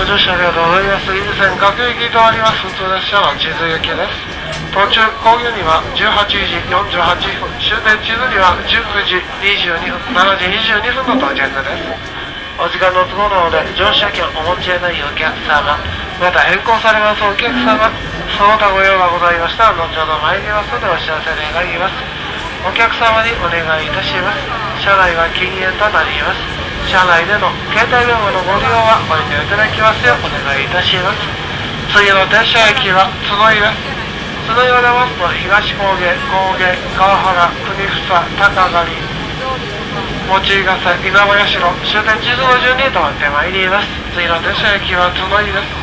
ご乗車ありがとうございます。伊豆線各駅とあります普通列車は地図行きです。途中工業には18時48分、終点地図には19時22分、7時22分の到着です。お時間の都合なので乗車券お持ちでないお客様、また変更されますお客様、その他ご用がございましたら後ほど参りますのでお知らせ願います。お客様にお願いいたします。車内は禁煙となります。車内での携帯電話のご利用はご遠慮いただきますようお願いいたします。次の停車駅は角井です。角井を出ますと東高下、高下、川原、国房、高狩、用井ヶ瀬、稲葉社、終点地図の順に止まってまいります。次の停車駅は角井です。